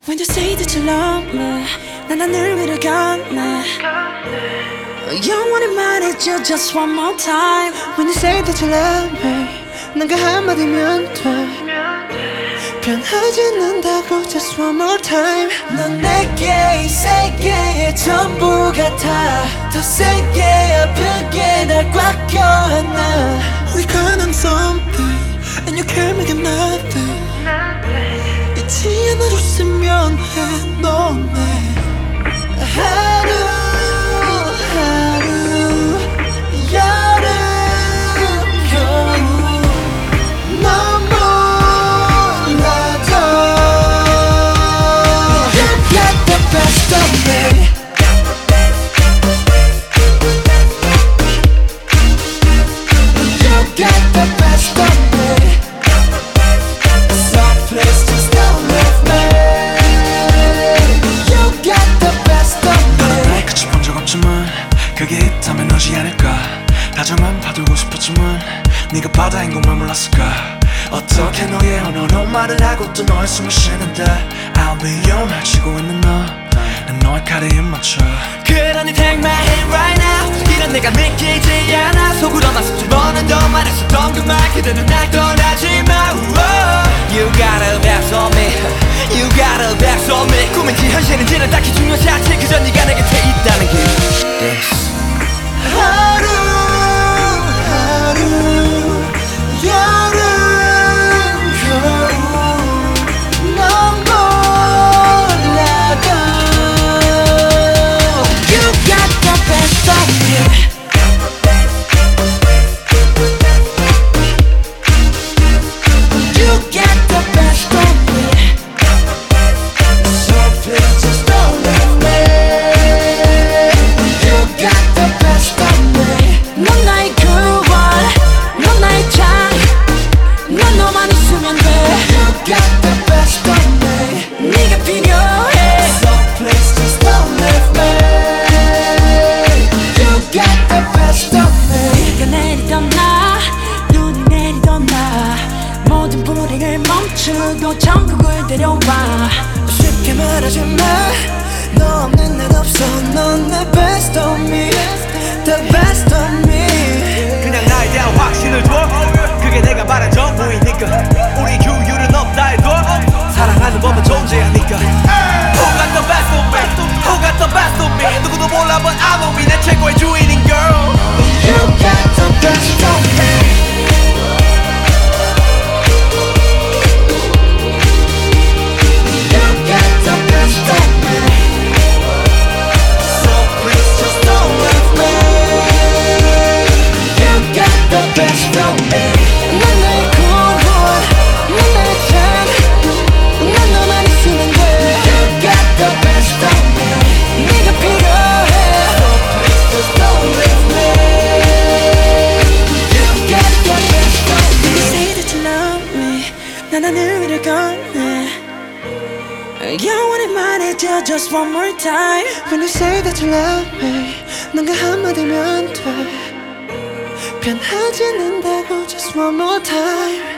When you say that you love me, 난 하늘 위를 걷네. 영원히 말해줘 just one more time. When you say that you love me, 난 그 한마디면 돼. 변하지 않는다고 just one more time. 넌 내게 이 세계의 전부 같아. 더 세게 아프게 날 꽉 껴안아. We got on something and you can't make it nothing. 잊지 않아줬으면 해 너네. 하루 하루 여름 겨울 넌 몰라도 You got the best of me. You got the best of me. Some place just don't leave me. You got the best of me. 나의 끝이 본 적 없지만 그게 있다면 너지 않을까. 다정한 파도고 싶었지만 네가 바다인 것만 몰랐을까. 어떻게 너의 언어로 말을 하고 또 너의 숨을 쉬는데 I'll be your 날 치고 있는 너. 난 너의 칼에 입 맞춰. 그러니 take my hand right now. 이런 내가 믿기지 않아. 속으로만 수천 번은 더 말했었던 그 말 그대는 날 떠나지 마. You got a best on me. You got a best on me. 꿈인지 현실인지는 딱히 중요하지 않지. 그저 네가 내 곁에 있다는 게 Yes. 하루 하루 여름 겨울 넌 몰라도 You got the best of me. You got the best of me. So please just don't leave me. You got the best of me. 넌 나의 그 월, 넌 나의 장, 넌 너만 있으면 돼. You got the best of me. 네가 필요해. So please just don't leave me. You got the best of me. 비가 내리던 나, 눈이 내리던 나, 모든 불행을 멈추고 천국을 데려와. 쉽게 말하지 마. 너 없는 난 없어. 넌 내 best of me. The best of me. 그냥 나에 대한 확신을 줘. 그게 내가 말한 전부이니까. 우리 규율은 없다 해도 사랑하는 법은 존재하니까. Who got the best of me? Who got the best of me? 누구도 몰라 but I know me. 내 최고의 주인인 girl. You got the best of me. You got the best of me. So please just don't leave me. You got the best of me. 넌 나의 굿wood, 넌 나의 참, 난 너만 있으면 돼. You got the best of me. 네가 필요해. So please just don't leave me. You got the best of me. You say that you love me. 난 하늘 위를 걷네. 영원히 말해줘 just one more time. When you say that you love me, 난 그 한마디면 돼. 변하지 않는다고 just one more time.